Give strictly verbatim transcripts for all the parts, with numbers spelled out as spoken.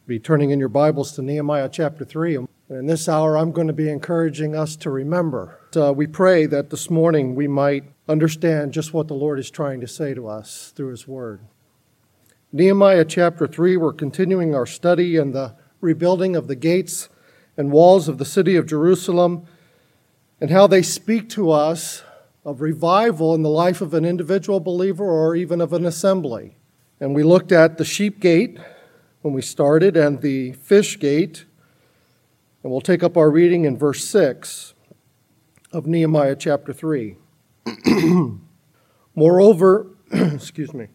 Be turning in your Bibles to Nehemiah chapter three. And in this hour, I'm going to be encouraging us to remember. Uh, we pray that this morning we might understand just what the Lord is trying to say to us through His Word. Nehemiah chapter three, we're continuing our study in the rebuilding of the gates and walls of the city of Jerusalem and how they speak to us of revival in the life of an individual believer or even of an assembly. And we looked at the sheep gate when we started, and the fish gate. And we'll take up our reading in verse six of Nehemiah chapter three. Moreover, excuse me.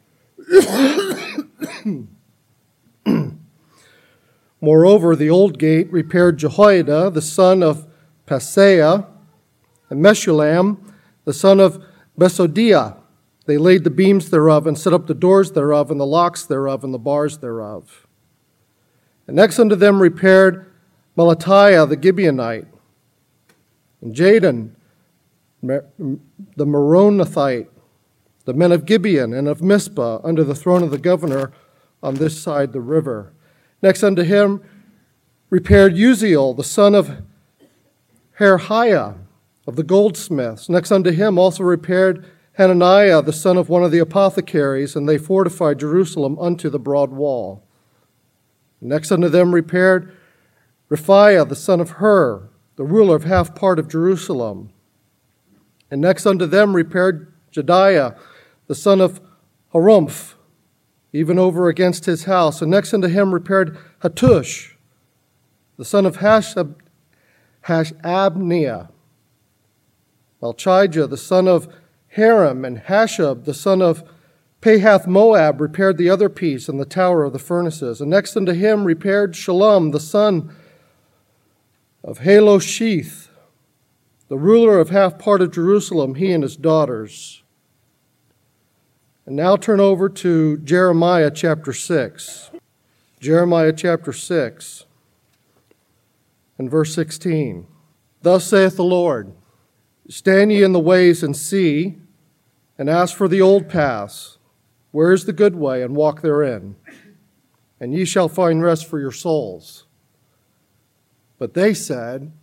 Moreover, the old gate repaired Jehoiada, the son of Paseah, and Meshullam, the son of Besodiah. They laid the beams thereof, and set up the doors thereof, and the locks thereof, and the bars thereof. And next unto them repaired Melatiah the Gibeonite, and Jadon the Meronothite, the men of Gibeon and of Mizpah, under the throne of the governor on this side the river. Next unto him repaired Uziel, the son of Harhiah, of the goldsmiths. Next unto him also repaired Hananiah, the son of one of the apothecaries, and they fortified Jerusalem unto the broad wall. Next unto them repaired Rephaiah, the son of Hur, the ruler of half part of Jerusalem. And next unto them repaired Jediah, the son of Harumph, even over against his house. And next unto him repaired Hattush, the son of Hashab, Hashabniah. Malchijah, the son of Haram, and Hashab, the son of Pahath Moab, repaired the other piece and the tower of the furnaces. And next unto him repaired Shalom, the son of Halosheth, the ruler of half part of Jerusalem, he and his daughters. And now turn over to Jeremiah chapter six. Jeremiah chapter six and verse sixteen. Thus saith the Lord, stand ye in the ways and see, and ask for the old paths. Where is the good way, and walk therein? And ye shall find rest for your souls. But they said,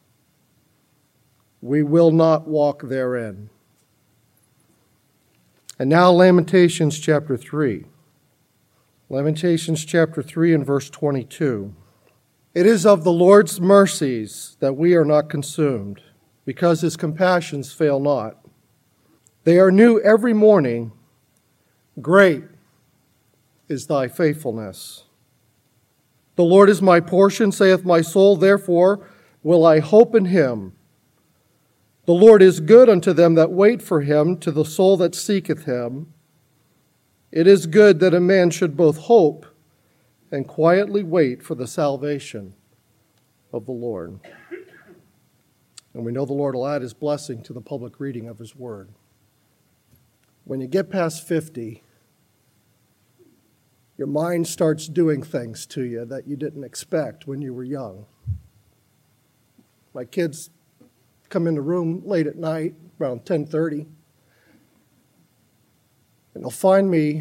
we will not walk therein. And now Lamentations chapter three. Lamentations chapter three and verse twenty-two. It is of the Lord's mercies that we are not consumed, because his compassions fail not. They are new every morning. Great is thy faithfulness. The Lord is my portion, saith my soul, therefore will I hope in him. The Lord is good unto them that wait for him, to the soul that seeketh him. It is good that a man should both hope and quietly wait for the salvation of the Lord. And we know the Lord will add his blessing to the public reading of his word. When you get past fifty, your mind starts doing things to you that you didn't expect when you were young. My kids come in the room late at night, around ten thirty, and they'll find me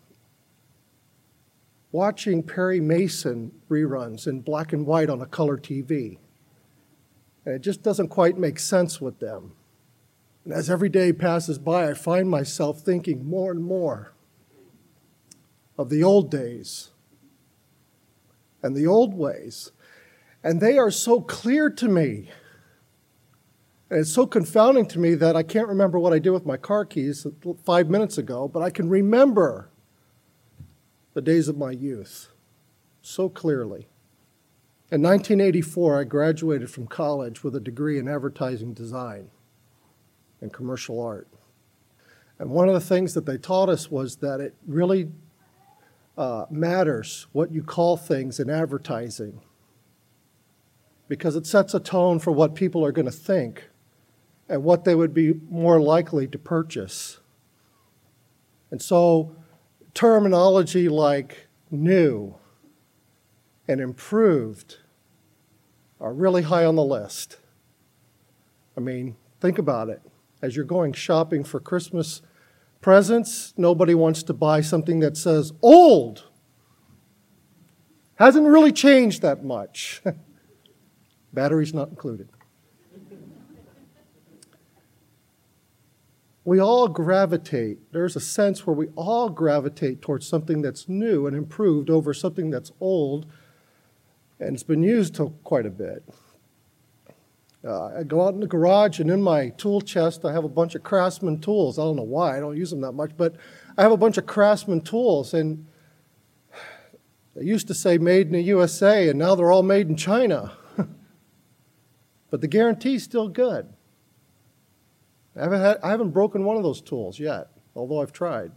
watching Perry Mason reruns in black and white on a color T V. And it just doesn't quite make sense with them. And as every day passes by, I find myself thinking more and more of the old days and the old ways. And they are so clear to me. And it's so confounding to me that I can't remember what I did with my car keys five minutes ago, but I can remember the days of my youth so clearly. In nineteen eighty-four, I graduated from college with a degree in advertising design and commercial art. And one of the things that they taught us was that it really uh, matters what you call things in advertising, because it sets a tone for what people are going to think and what they would be more likely to purchase. And so terminology like new and improved are really high on the list. I mean, think about it. As you're going shopping for Christmas presents, nobody wants to buy something that says old. Hasn't really changed that much. Batteries not included. We all gravitate. There's a sense where we all gravitate towards something that's new and improved over something that's old, and it's been used to quite a bit. Uh, I go out in the garage, and in my tool chest, I have a bunch of Craftsman tools. I don't know why. I don't use them that much, but I have a bunch of Craftsman tools, and they used to say made in the U S A, and now they're all made in China. But the guarantee's still good. I haven't, had, I haven't broken one of those tools yet, although I've tried.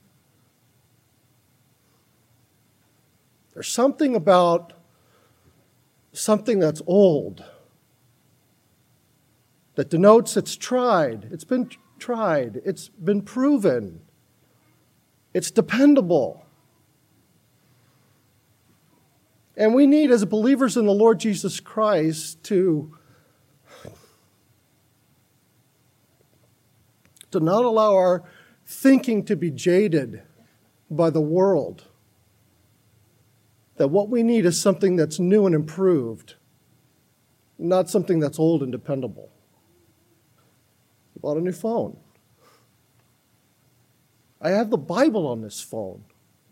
There's something about something that's old that denotes it's tried, it's been tried, it's been proven, it's dependable. And we need, as believers in the Lord Jesus Christ, to to not allow our thinking to be jaded by the world. That what we need is something that's new and improved, not something that's old and dependable. I bought a new phone. I have the Bible on this phone.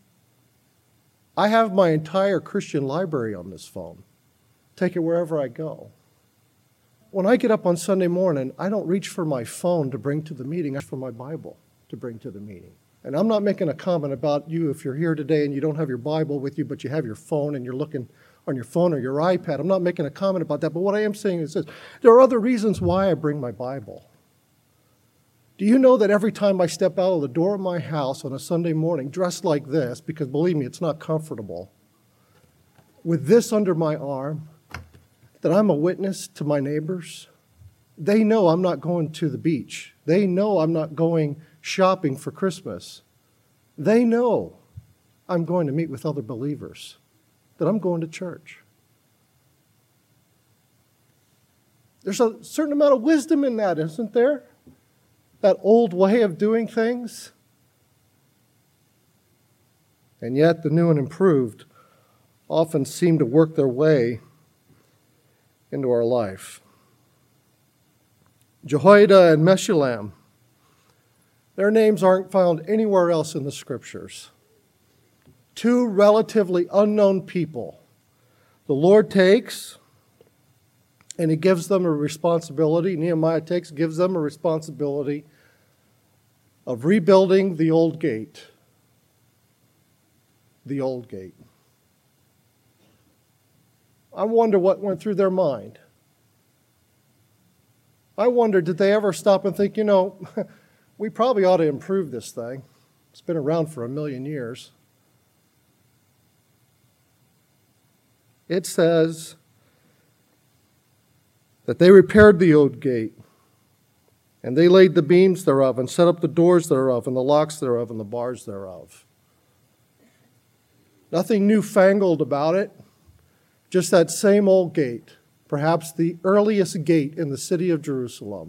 I have my entire Christian library on this phone. Take it wherever I go. When I get up on Sunday morning, I don't reach for my phone to bring to the meeting. I reach for my Bible to bring to the meeting. And I'm not making a comment about you if you're here today and you don't have your Bible with you, but you have your phone and you're looking on your phone or your iPad. I'm not making a comment about that, but what I am saying is this. There are other reasons why I bring my Bible. Do you know that every time I step out of the door of my house on a Sunday morning, dressed like this, because believe me, it's not comfortable, with this under my arm, that I'm a witness to my neighbors? They know I'm not going to the beach. They know I'm not going shopping for Christmas. They know I'm going to meet with other believers, that I'm going to church. There's a certain amount of wisdom in that, isn't there? That old way of doing things. And yet the new and improved often seem to work their way into our life. Jehoiada and Meshullam, their names aren't found anywhere else in the Scriptures. Two relatively unknown people. The Lord takes and He gives them a responsibility. Nehemiah takes, gives them a responsibility of rebuilding the old gate. The old gate. I wonder what went through their mind. I wonder, did they ever stop and think, you know, we probably ought to improve this thing. It's been around for a million years. It says that they repaired the old gate, and they laid the beams thereof, and set up the doors thereof, and the locks thereof, and the bars thereof. Nothing newfangled about it. Just that same old gate, perhaps the earliest gate in the city of Jerusalem.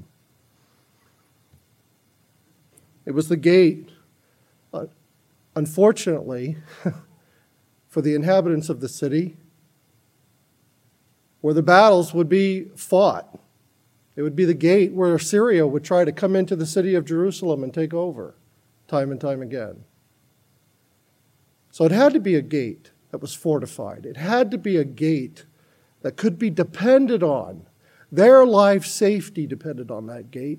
It was the gate, uh, unfortunately, for the inhabitants of the city, where the battles would be fought. It would be the gate where Assyria would try to come into the city of Jerusalem and take over time and time again. So it had to be a gate that was fortified. It had to be a gate that could be depended on. Their life safety depended on that gate.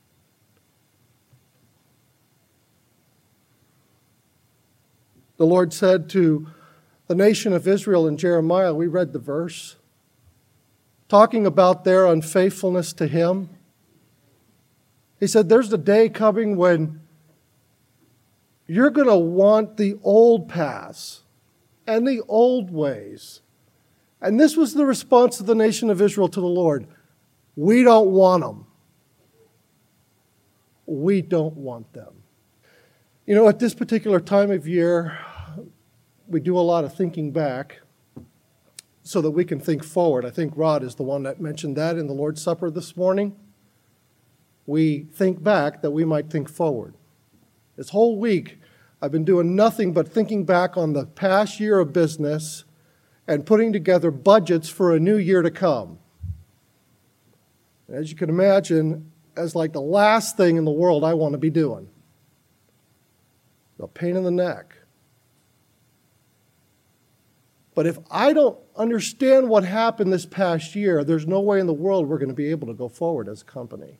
The Lord said to the nation of Israel in Jeremiah, we read the verse, talking about their unfaithfulness to Him. He said, there's a day coming when you're going to want the old paths and the old ways. And this was the response of the nation of Israel to the Lord. We don't want them. We don't want them. You know, at this particular time of year, we do a lot of thinking back so that we can think forward. I think Rod is the one that mentioned that in the Lord's Supper this morning. We think back that we might think forward. This whole week, I've been doing nothing but thinking back on the past year of business and putting together budgets for a new year to come. As you can imagine, as like the last thing in the world I want to be doing. A pain in the neck. But if I don't understand what happened this past year, there's no way in the world we're going to be able to go forward as a company.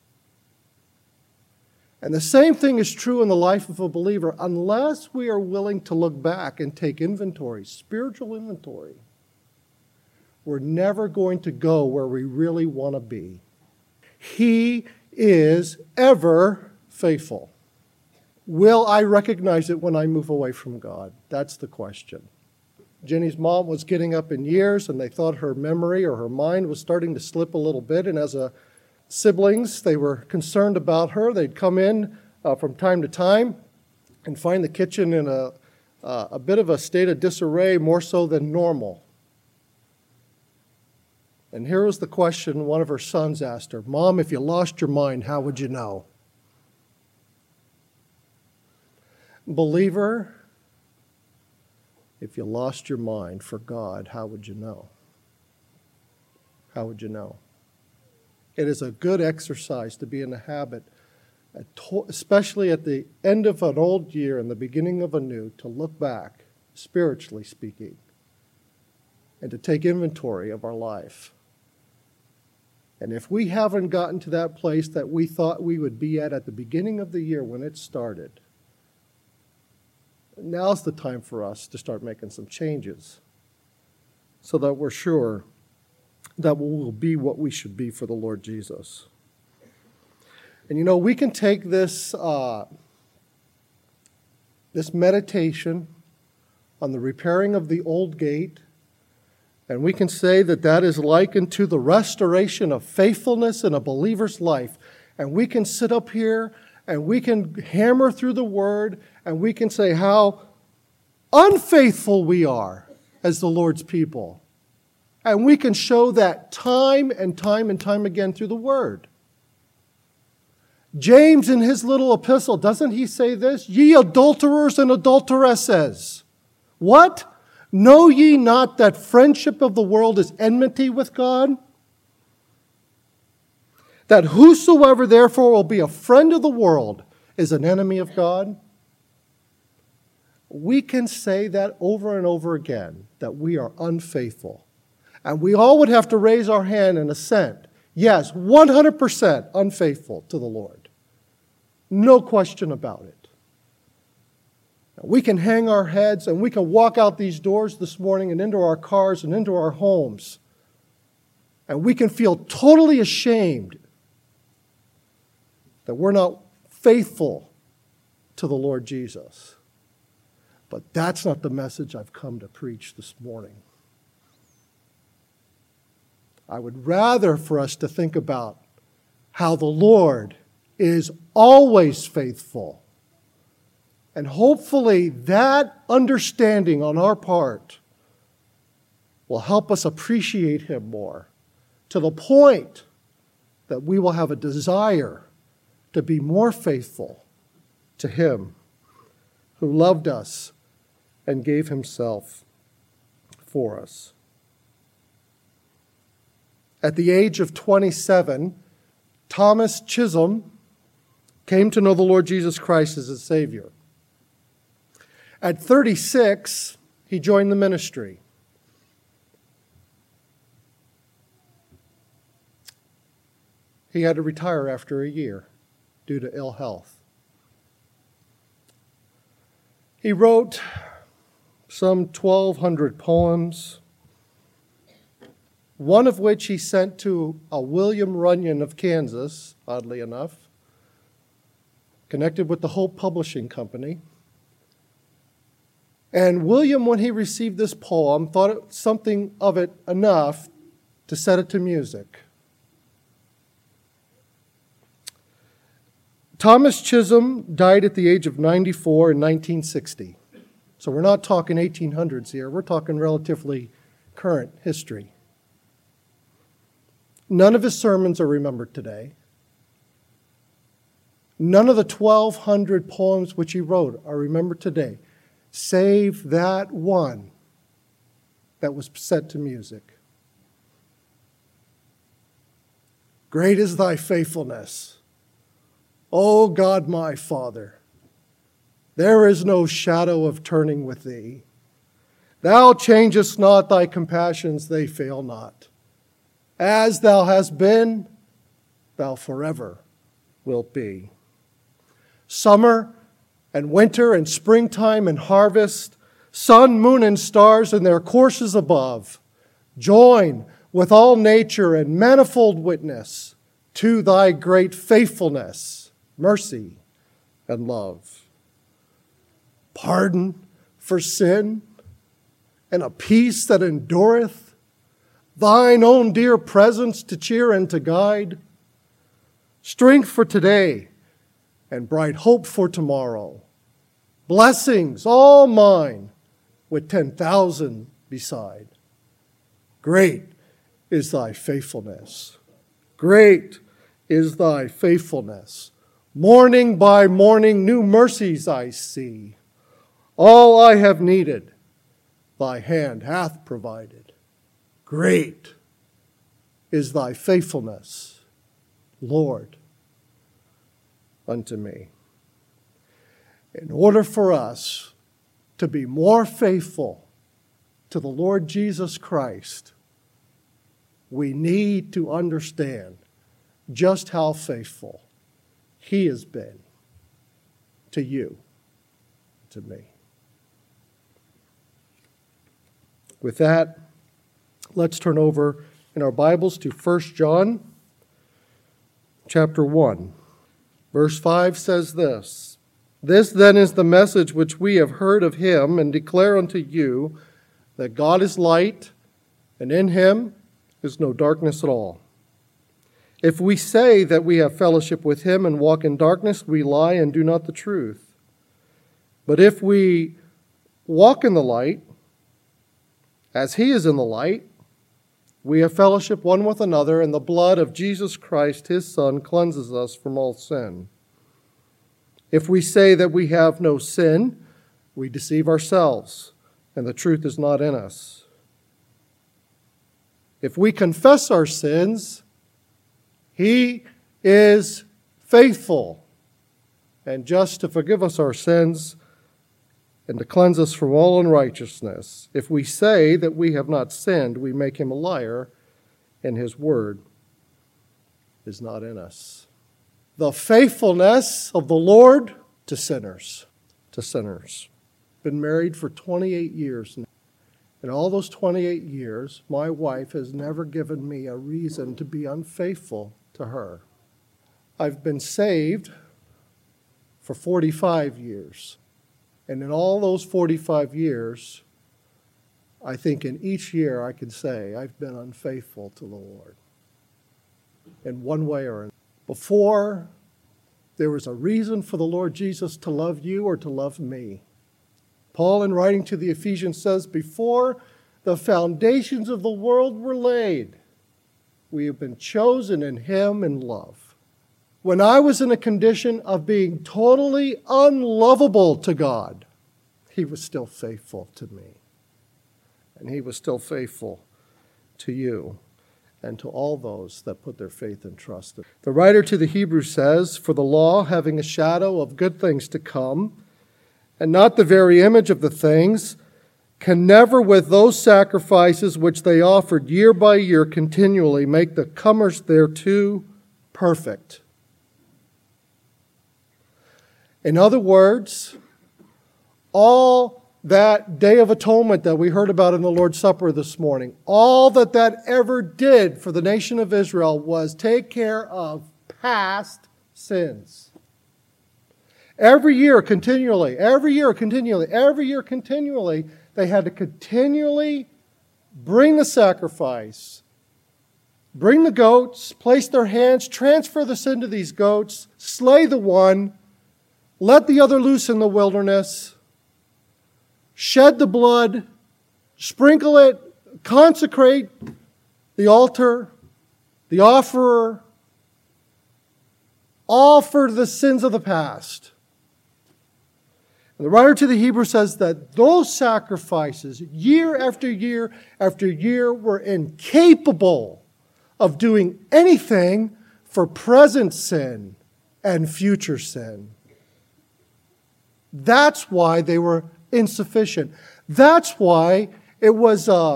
And the same thing is true in the life of a believer. Unless we are willing to look back and take inventory, spiritual inventory, we're never going to go where we really want to be. He is ever faithful. Will I recognize it when I move away from God? That's the question. Jenny's mom was getting up in years, and they thought her memory or her mind was starting to slip a little bit. And as a siblings, they were concerned about her. They'd come in uh, from time to time and find the kitchen in a, uh, a bit of a state of disarray, more so than normal. And here was the question one of her sons asked her, "Mom, if you lost your mind, how would you know?" Believer, if you lost your mind for God, how would you know? How would you know? It is a good exercise to be in the habit, especially at the end of an old year and the beginning of a new, to look back, spiritually speaking, and to take inventory of our life. And if we haven't gotten to that place that we thought we would be at at the beginning of the year when it started, now's the time for us to start making some changes so that we're sure that we will be what we should be for the Lord Jesus. And you know, we can take this, uh, this meditation on the repairing of the old gate, and we can say that that is likened to the restoration of faithfulness in a believer's life. And we can sit up here and we can hammer through the Word, and we can say how unfaithful we are as the Lord's people. And we can show that time and time and time again through the Word. James, in his little epistle, doesn't he say this? Ye adulterers and adulteresses. What? Know ye not that friendship of the world is enmity with God? That whosoever therefore will be a friend of the world is an enemy of God? We can say that over and over again, that we are unfaithful. And we all would have to raise our hand and assent. Yes, one hundred percent unfaithful to the Lord. No question about it. We can hang our heads and we can walk out these doors this morning and into our cars and into our homes. And we can feel totally ashamed that we're not faithful to the Lord Jesus. But that's not the message I've come to preach this morning. I would rather for us to think about how the Lord is always faithful. And hopefully that understanding on our part will help us appreciate Him more, to the point that we will have a desire to be more faithful to Him who loved us and gave Himself for us. At the age of twenty-seven, Thomas Chisholm came to know the Lord Jesus Christ as his Savior. At thirty-six, he joined the ministry. He had to retire after a year due to ill health. He wrote some twelve hundred poems, one of which he sent to a William Runyon of Kansas, oddly enough, connected with the Hope Publishing Company. And William, when he received this poem, thought it, something of it enough to set it to music. Thomas Chisholm died at the age of ninety-four in nineteen sixty. So we're not talking eighteen hundreds here. We're talking relatively current history. None of his sermons are remembered today. None of the twelve hundred poems which he wrote are remembered today, save that one that was set to music. Great is thy faithfulness, O God my Father. There is no shadow of turning with thee. Thou changest not, thy compassions, they fail not. As thou hast been, thou forever wilt be. Summer and winter and springtime and harvest, sun, moon, and stars in their courses above, join with all nature and manifold witness to thy great faithfulness, mercy, and love. Pardon for sin and a peace that endureth, thine own dear presence to cheer and to guide, strength for today and bright hope for tomorrow, blessings all mine with ten thousand beside. Great is thy faithfulness. Great is thy faithfulness. Morning by morning new mercies I see. All I have needed, thy hand hath provided. Great is thy faithfulness, Lord, unto me. In order for us to be more faithful to the Lord Jesus Christ, we need to understand just how faithful he has been to you, to me. With that, let's turn over in our Bibles to First John chapter one. Verse five says this, "This then is the message which we have heard of him and declare unto you, that God is light, and in him is no darkness at all. If we say that we have fellowship with him and walk in darkness, we lie and do not the truth. But if we walk in the light, as he is in the light, we have fellowship one with another, and the blood of Jesus Christ, his Son, cleanses us from all sin. If we say that we have no sin, we deceive ourselves, and the truth is not in us. If we confess our sins, he is faithful and just to forgive us our sins and to cleanse us from all unrighteousness. If we say that we have not sinned, we make him a liar, and his word is not in us." The faithfulness of the Lord to sinners, to sinners. Been married for twenty-eight years now. In all those twenty-eight years, my wife has never given me a reason to be unfaithful to her. I've been saved for forty-five years. And in all those forty-five years, I think in each year I can say I've been unfaithful to the Lord in one way or another. Before there was a reason for the Lord Jesus to love you or to love me. Paul, in writing to the Ephesians, says, before the foundations of the world were laid, we have been chosen in him in love. When I was in a condition of being totally unlovable to God, he was still faithful to me. And he was still faithful to you and to all those that put their faith and trust in him. The writer to the Hebrews says, "For the law, having a shadow of good things to come, and not the very image of the things, can never with those sacrifices which they offered year by year continually make the comers thereto perfect." In other words, all that Day of Atonement that we heard about in the Lord's Supper this morning, all that that ever did for the nation of Israel was take care of past sins. Every year, continually, every year, continually, every year, continually, they had to continually bring the sacrifice, bring the goats, place their hands, transfer the sin to these goats, slay the one, let the other loose in the wilderness, shed the blood, sprinkle it, consecrate the altar, the offerer, all for the sins of the past. And the writer to the Hebrews says that those sacrifices, year after year after year, were incapable of doing anything for present sin and future sin. That's why they were insufficient. That's why it was, uh,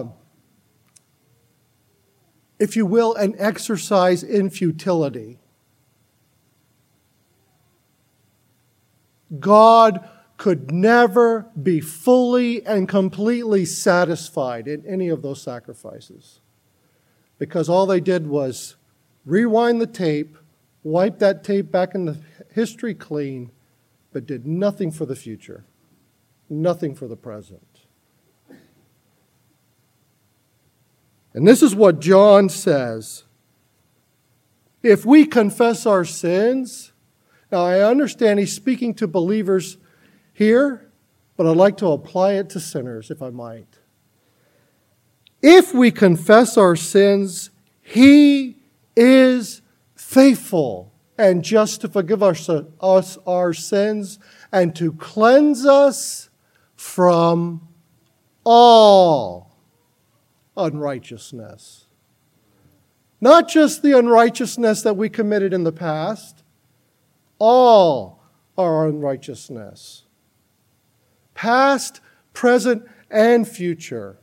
if you will, an exercise in futility. God could never be fully and completely satisfied in any of those sacrifices, because all they did was rewind the tape, wipe that tape back in the history clean, but did nothing for the future, nothing for the present. And this is what John says. If we confess our sins, now I understand he's speaking to believers here, but I'd like to apply it to sinners, if I might. If we confess our sins, he is faithful and just to forgive us, us our sins and to cleanse us from all unrighteousness. Not just the unrighteousness that we committed in the past, all our unrighteousness. Past, present, and future.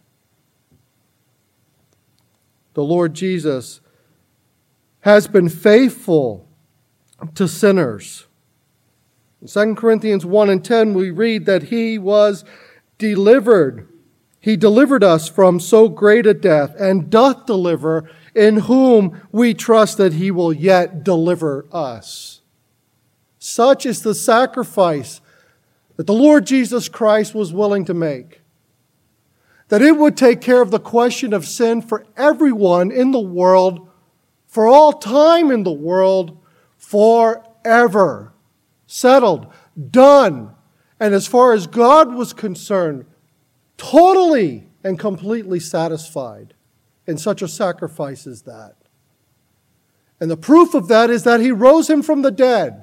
The Lord Jesus has been faithful to sinners. In Second Corinthians one and ten, we read that he was delivered. He delivered us from so great a death, and doth deliver, in whom we trust that he will yet deliver us. Such is the sacrifice that the Lord Jesus Christ was willing to make. That it would take care of the question of sin for everyone in the world, for all time in the world, forever. Settled, done, and as far as God was concerned, totally and completely satisfied in such a sacrifice as that. And the proof of that is that he rose him from the dead,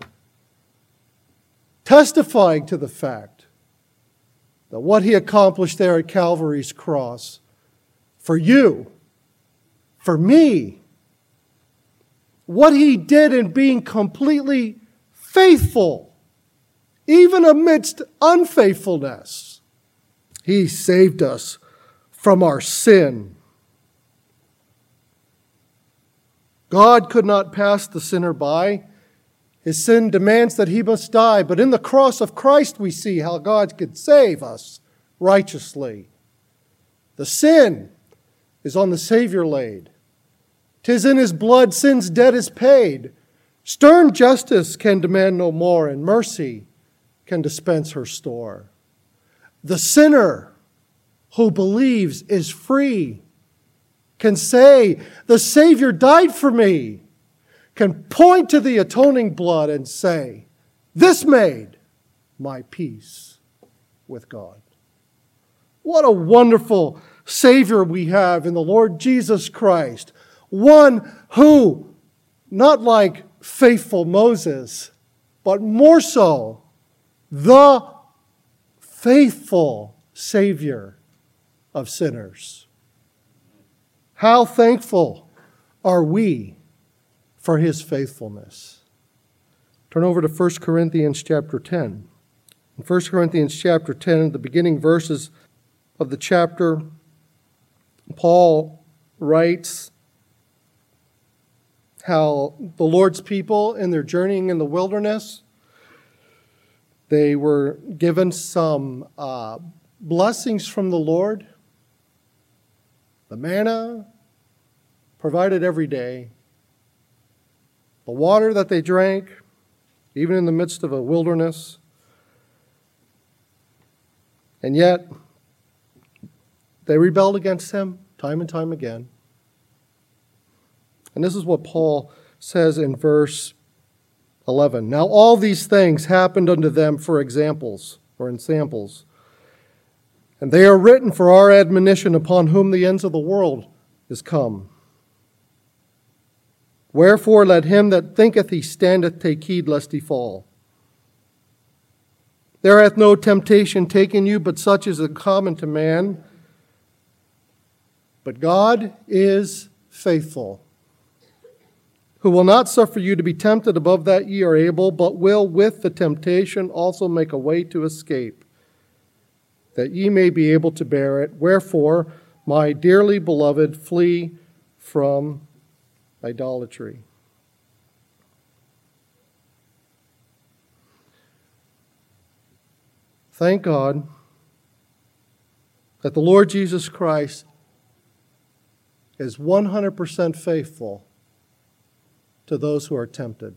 testifying to the fact that what he accomplished there at Calvary's cross for you, for me, what he did in being completely faithful, even amidst unfaithfulness, he saved us from our sin. God could not pass the sinner by. His sin demands that he must die. But in the cross of Christ we see how God could save us righteously. The sin is on the Savior laid. 'Tis in his blood sin's debt is paid. Stern justice can demand no more, and mercy can dispense her store. The sinner who believes is free, can say, the Savior died for me, can point to the atoning blood and say, this made my peace with God. What a wonderful Savior we have in the Lord Jesus Christ. One who, not like faithful Moses, but more so, the faithful Savior of sinners. How thankful are we for his faithfulness. Turn over to First Corinthians chapter ten. In First Corinthians chapter ten, the beginning verses of the chapter, Paul writes how the Lord's people in their journeying in the wilderness, they were given some uh, blessings from the Lord. The manna provided every day. The water that they drank, even in the midst of a wilderness. And yet, they rebelled against him time and time again. And this is what Paul says in verse eleven. Now all these things happened unto them for examples, or in samples. And they are written for our admonition, upon whom the ends of the world is come. Wherefore let him that thinketh he standeth take heed lest he fall. There hath no temptation taken you, but such as is common to man. But God is faithful, who will not suffer you to be tempted above that ye are able, but will with the temptation also make a way to escape, that ye may be able to bear it. Wherefore, my dearly beloved, flee from idolatry. Thank God that the Lord Jesus Christ is one hundred percent faithful to those who are tempted.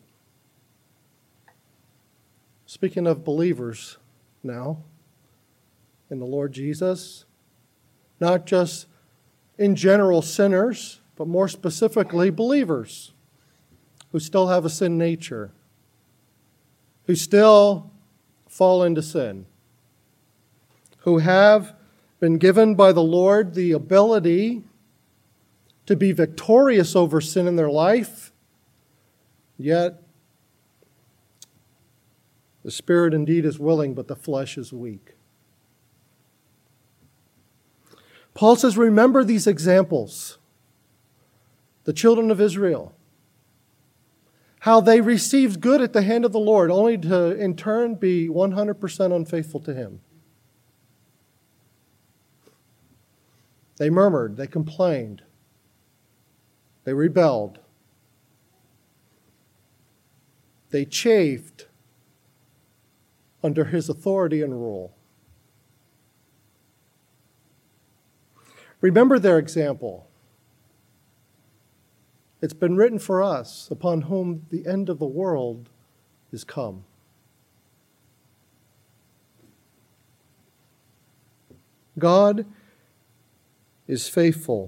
Speaking of believers now in the Lord Jesus, not just in general sinners, but more specifically believers who still have a sin nature, who still fall into sin, who have been given by the Lord the ability to be victorious over sin in their life, yet the spirit indeed is willing, but the flesh is weak. Paul says, remember these examples. The children of Israel, how they received good at the hand of the Lord, only to in turn be one hundred percent unfaithful to Him. They murmured, they complained, they rebelled, they chafed under His authority and rule. Remember their example. It's been written for us, upon whom the end of the world is come. God is faithful.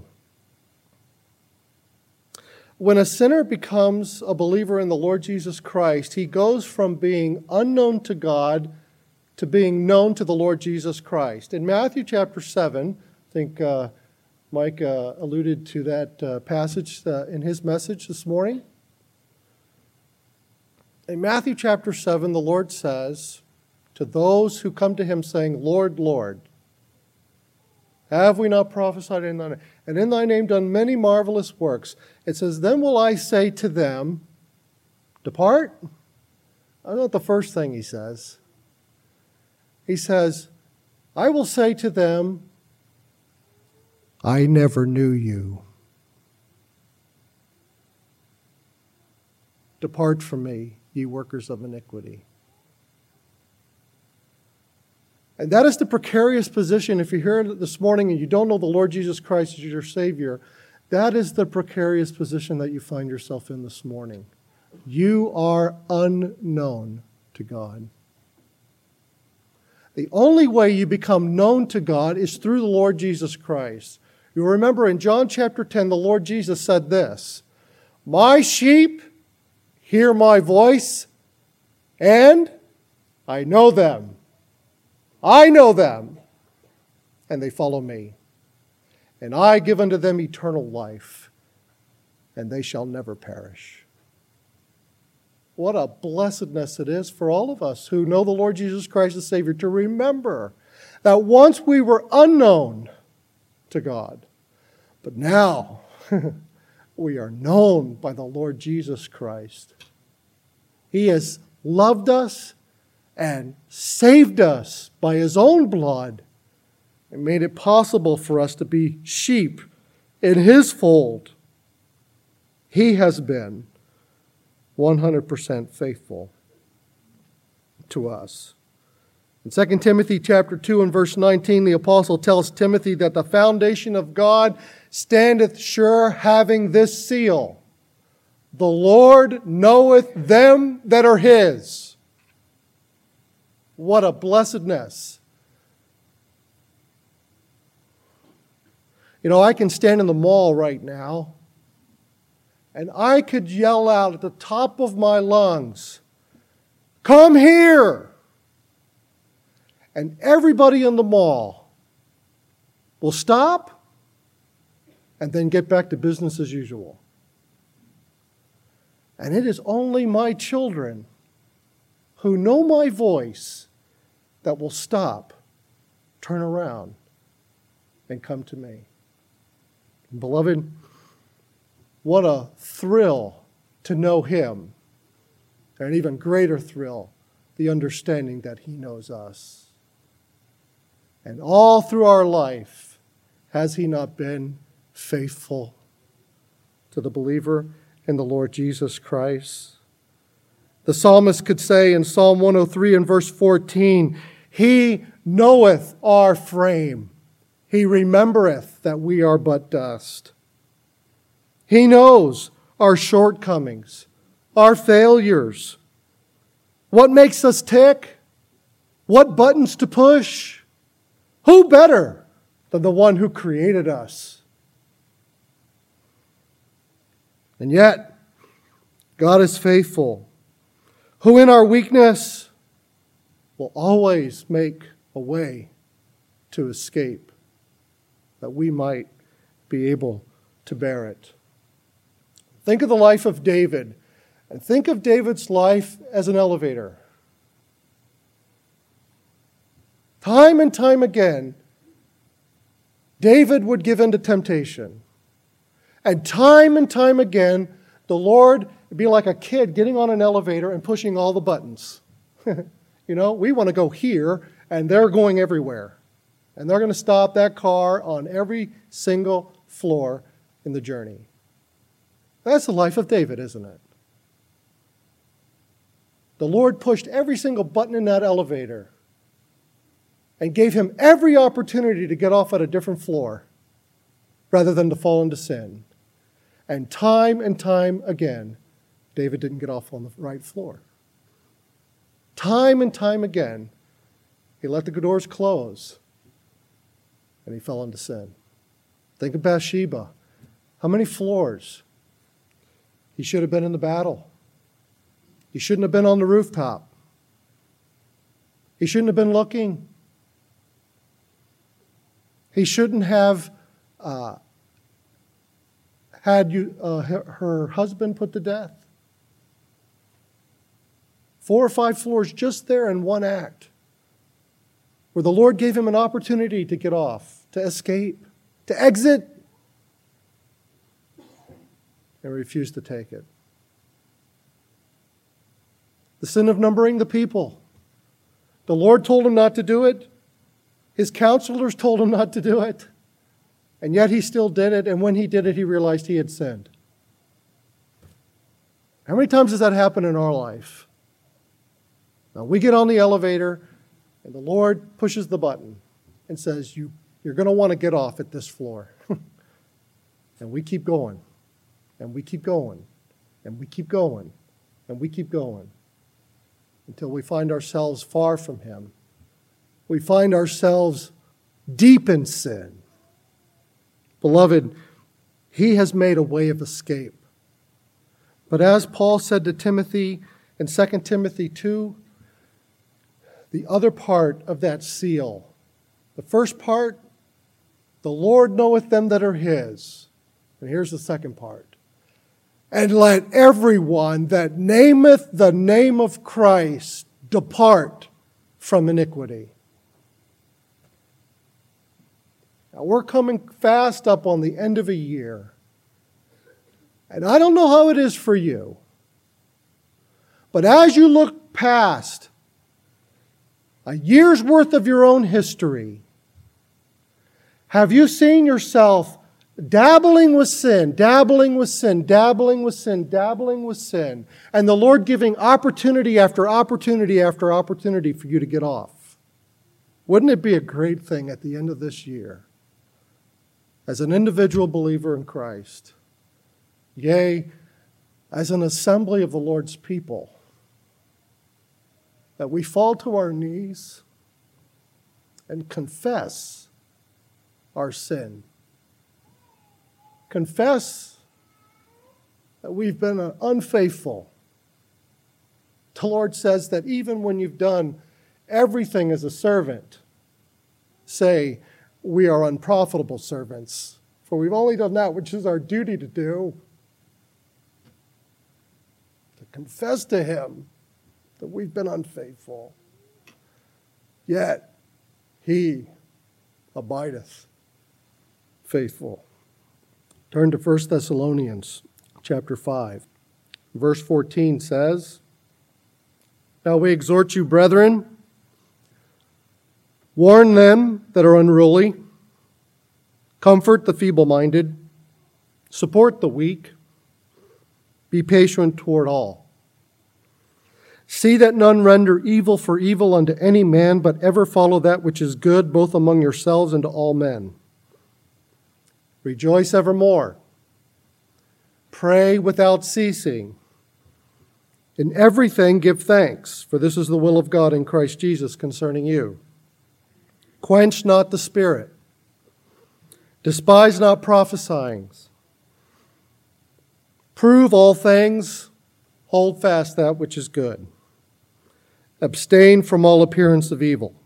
When a sinner becomes a believer in the Lord Jesus Christ, he goes from being unknown to God to being known to the Lord Jesus Christ. In Matthew chapter seven, I think uh, Mike uh, alluded to that uh, passage uh, in his message this morning. In Matthew chapter seven, the Lord says to those who come to Him saying, Lord, Lord, have we not prophesied in thy name? And in thy name done many marvelous works. It says, then will I say to them, depart. That's not the first thing He says. He says, I will say to them, I never knew you. Depart from me, ye workers of iniquity. And that is the precarious position. If you're here this morning and you don't know the Lord Jesus Christ as your Savior, that is the precarious position that you find yourself in this morning. You are unknown to God. The only way you become known to God is through the Lord Jesus Christ. You remember in John chapter ten, the Lord Jesus said this, my sheep hear my voice, and I know them. I know them, and they follow me. And I give unto them eternal life, and they shall never perish. What a blessedness it is for all of us who know the Lord Jesus Christ as Savior to remember that once we were unknown to God, but now we are known by the Lord Jesus Christ. He has loved us and saved us by His own blood and made it possible for us to be sheep in His fold. He has been one hundred percent faithful to us. In Second Timothy chapter two and verse nineteen, the apostle tells Timothy that the foundation of God standeth sure, having this seal, the Lord knoweth them that are His. What a blessedness. You know, I can stand in the mall right now and I could yell out at the top of my lungs, come here! And everybody in the mall will stop and then get back to business as usual. And it is only my children who know my voice that will stop, turn around, and come to me. Beloved, what a thrill to know him, and an even greater thrill, the understanding that he knows us. And all through our life, has he not been faithful to the believer in the Lord Jesus Christ? The psalmist could say in Psalm one oh three and verse fourteen, he knoweth our frame. He remembereth that we are but dust. He knows our shortcomings, our failures, what makes us tick, what buttons to push. Who better than the one who created us? And yet, God is faithful, who in our weakness will always make a way to escape, that we might be able to bear it. Think of the life of David, and think of David's life as an elevator. Time and time again, David would give in to temptation. And time and time again, the Lord would be like a kid getting on an elevator and pushing all the buttons. You know, we want to go here, and they're going everywhere. And they're going to stop that car on every single floor in the journey. That's the life of David, isn't it? The Lord pushed every single button in that elevator and gave him every opportunity to get off at a different floor rather than to fall into sin. And time and time again, David didn't get off on the right floor. Time and time again, he let the doors close and he fell into sin. Think of Bathsheba. How many floors? He should have been in the battle. He shouldn't have been on the rooftop. He shouldn't have been looking. He shouldn't have uh, had you, uh, her, her husband put to death. Four or five floors just there in one act, where the Lord gave him an opportunity to get off, to escape, to exit, and refused to take it. The sin of numbering the people. The Lord told him not to do it. His counselors told him not to do it. And yet he still did it, and when he did it, he realized he had sinned. How many times does that happen in our life? Now, we get on the elevator, and the Lord pushes the button and says, you, you're going to want to get off at this floor. And we keep going, and we keep going, and we keep going, and we keep going, until we find ourselves far from him. We find ourselves deep in sin. Beloved, he has made a way of escape. But as Paul said to Timothy in Second Timothy two, the other part of that seal, the first part, the Lord knoweth them that are his. And here's the second part. And let everyone that nameth the name of Christ depart from iniquity. Now, we're coming fast up on the end of a year. And I don't know how it is for you. But as you look past a year's worth of your own history, have you seen yourself dabbling with sin, dabbling with sin, dabbling with sin, dabbling with sin, and the Lord giving opportunity after opportunity after opportunity for you to get off? Wouldn't it be a great thing at the end of this year, as an individual believer in Christ, yea, as an assembly of the Lord's people, that we fall to our knees and confess our sin. Confess that we've been unfaithful. The Lord says that even when you've done everything as a servant, say, we are unprofitable servants, for we've only done that which is our duty to do. To confess to him that we've been unfaithful. yet he abideth faithful. Turn to First Thessalonians chapter five. Verse fourteen says, "Now we exhort you, brethren, warn them that are unruly, comfort the feeble-minded, support the weak, be patient toward all. See that none render evil for evil unto any man, but ever follow that which is good, both among yourselves and to all men. Rejoice evermore. Pray without ceasing. In everything give thanks, for this is the will of God in Christ Jesus concerning you. Quench not the spirit. Despise not prophesying. Prove all things. Hold fast that which is good. Abstain from all appearance of evil.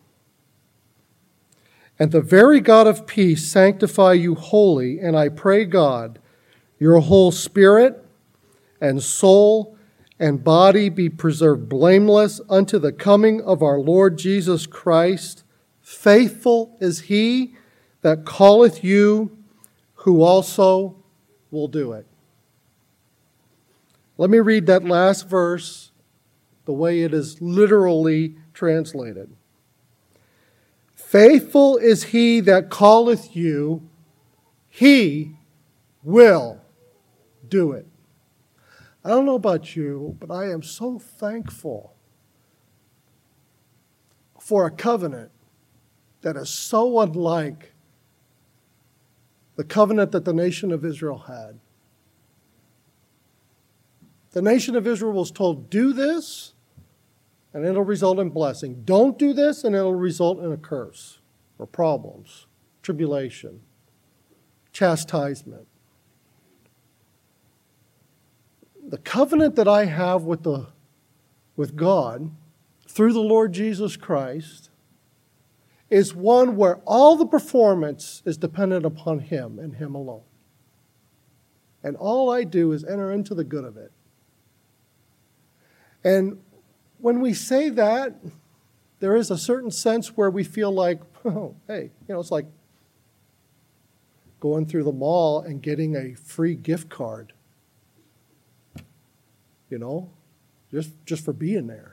And the very God of peace sanctify you wholly, and I pray God, your whole spirit and soul and body be preserved blameless unto the coming of our Lord Jesus Christ. Faithful is he that calleth you, who also will do it." Let me read that last verse the way it is literally translated. Faithful is he that calleth you, he will do it. I don't know about you, but I am so thankful for a covenant that is so unlike the covenant that the nation of Israel had. The nation of Israel was told, do this, and it'll result in blessing. Don't do this, and it'll result in a curse, or problems, tribulation, chastisement. The covenant that I have with the with God through the Lord Jesus Christ is one where all the performance is dependent upon Him and Him alone. And all I do is enter into the good of it. And when we say that, there is a certain sense where we feel like, oh, hey, you know, it's like going through the mall and getting a free gift card. You know, just, just for being there.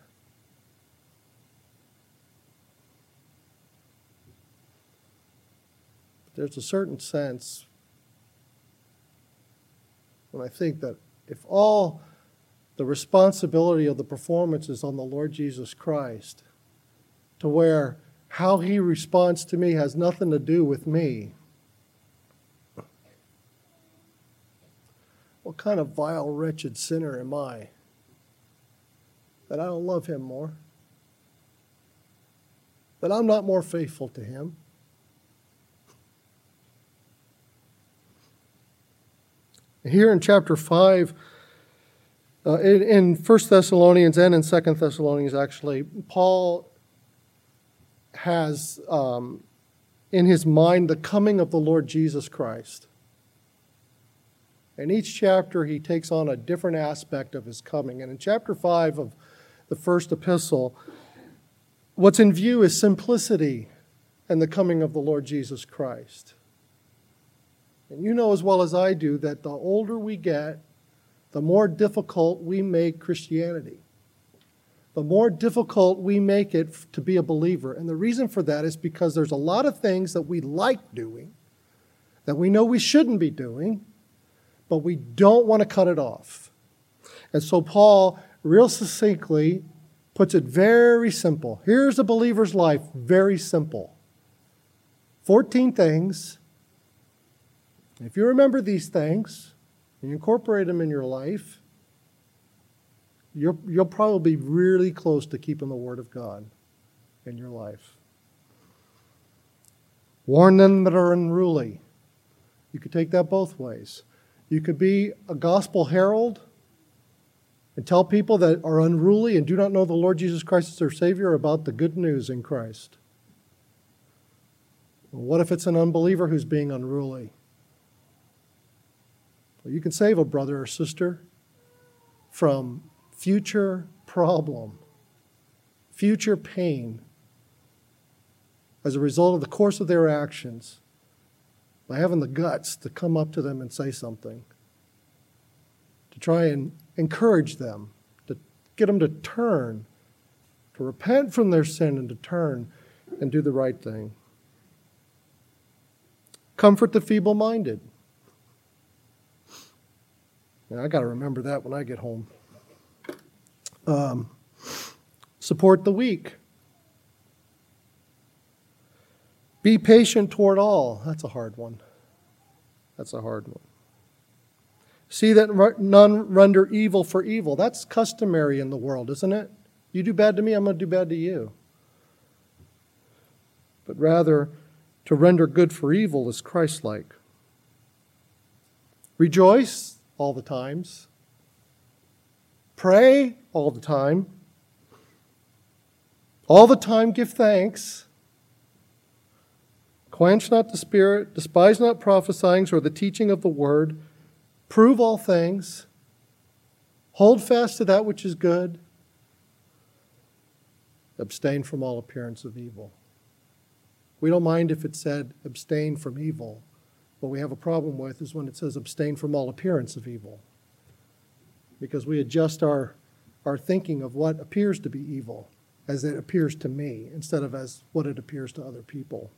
There's a certain sense when I think that if all the responsibility of the performance is on the Lord Jesus Christ, to where how He responds to me has nothing to do with me, what kind of vile, wretched sinner am I that I don't love Him more? That I'm not more faithful to Him? Here in chapter five, uh, in, in First Thessalonians and in Second Thessalonians actually, Paul has um, in his mind the coming of the Lord Jesus Christ. In each chapter, he takes on a different aspect of his coming. And in chapter five of the first epistle, what's in view is simplicity and the coming of the Lord Jesus Christ. And you know as well as I do that the older we get, the more difficult we make Christianity. The more difficult we make it to be a believer. And the reason for that is because there's a lot of things that we like doing, that we know we shouldn't be doing, but we don't want to cut it off. And so Paul real succinctly puts it very simple. Here's a believer's life, very simple. fourteen things. If you remember these things and you incorporate them in your life, you're, you'll probably be really close to keeping the Word of God in your life. Warn them that are unruly. You could take that both ways. You could be a gospel herald and tell people that are unruly and do not know the Lord Jesus Christ as their Savior about the good news in Christ. Well, what if it's an unbeliever who's being unruly? Well, you can save a brother or sister from future problem, future pain, as a result of the course of their actions by having the guts to come up to them and say something, to try and encourage them, to get them to turn, to repent from their sin and to turn and do the right thing. Comfort the feeble-minded. Now, I got to remember that when I get home. Um, support the weak. Be patient toward all. That's a hard one. That's a hard one. See that none render evil for evil. That's customary in the world, isn't it? You do bad to me, I'm going to do bad to you. But rather, to render good for evil is Christ-like. Rejoice all the times. Pray all the time. All the time give thanks. Quench not the spirit, despise not prophesying or the teaching of the word. Prove all things. Hold fast to that which is good. Abstain from all appearance of evil. We don't mind if it said abstain from evil. What we have a problem with is when it says abstain from all appearance of evil. Because we adjust our, our thinking of what appears to be evil as it appears to me instead of as what it appears to other people.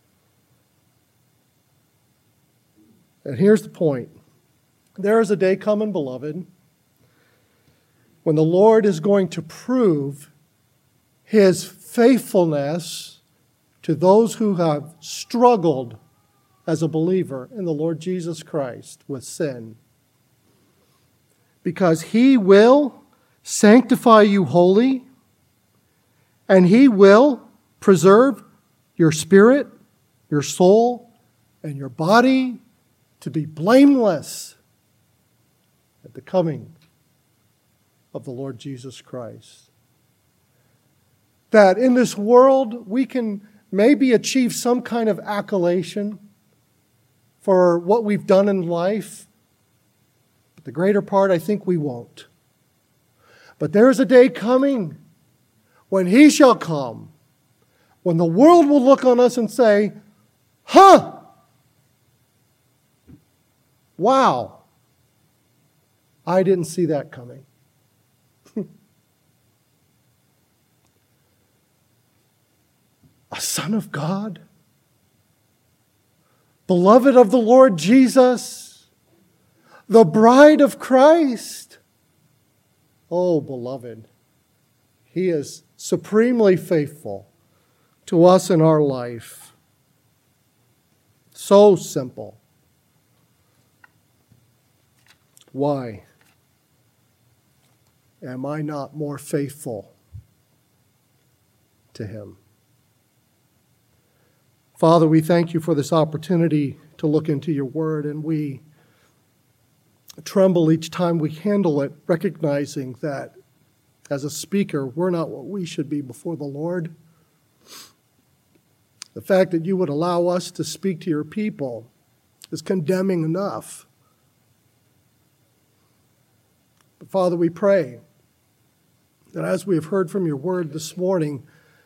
And here's the point. There is a day coming, beloved, when the Lord is going to prove his faithfulness to those who have struggled as a believer in the Lord Jesus Christ with sin. Because he will sanctify you wholly, and he will preserve your spirit, your soul, and your body to be blameless at the coming of the Lord Jesus Christ. That in this world we can maybe achieve some kind of accolation for what we've done in life, but the greater part I think we won't. But there is a day coming when he shall come, when the world will look on us and say, huh, wow, I didn't see that coming. A son of God, beloved of the Lord Jesus, the bride of Christ. Oh, beloved, he is supremely faithful to us in our life. So simple. Why am I not more faithful to him? Father, we thank you for this opportunity to look into your word, and we tremble each time we handle it, recognizing that as a speaker, we're not what we should be before the Lord. The fact that you would allow us to speak to your people is condemning enough. But Father, we pray that as we have heard from your word this morning,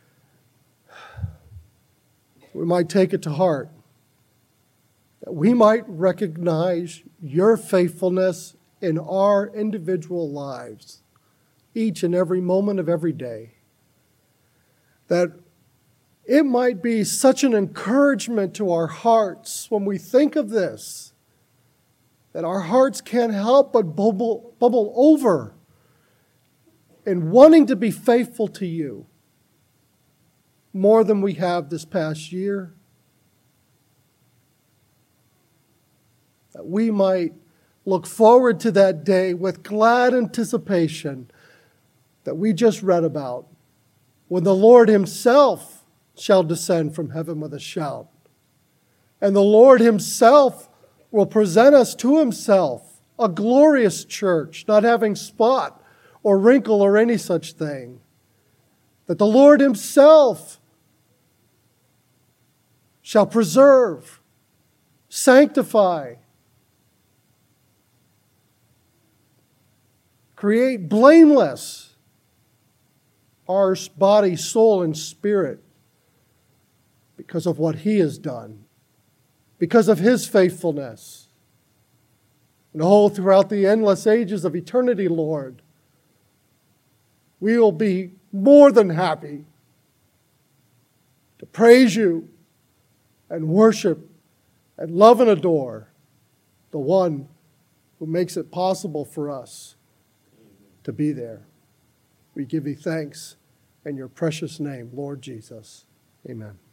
we might take it to heart, that we might recognize your faithfulness in our individual lives, each and every moment of every day. That it might be such an encouragement to our hearts when we think of this, that our hearts can't help but bubble, bubble over in wanting to be faithful to you more than we have this past year. That we might look forward to that day with glad anticipation that we just read about, when the Lord himself shall descend from heaven with a shout. And the Lord himself will present us to himself, a glorious church, not having spot or wrinkle or any such thing. That the Lord himself shall preserve, sanctify, create blameless our body, soul, and spirit, because of what he has done, because of his faithfulness. And all throughout the endless ages of eternity, Lord, we will be more than happy to praise you and worship and love and adore the one who makes it possible for us to be there. We give you thanks in your precious name, Lord Jesus. Amen.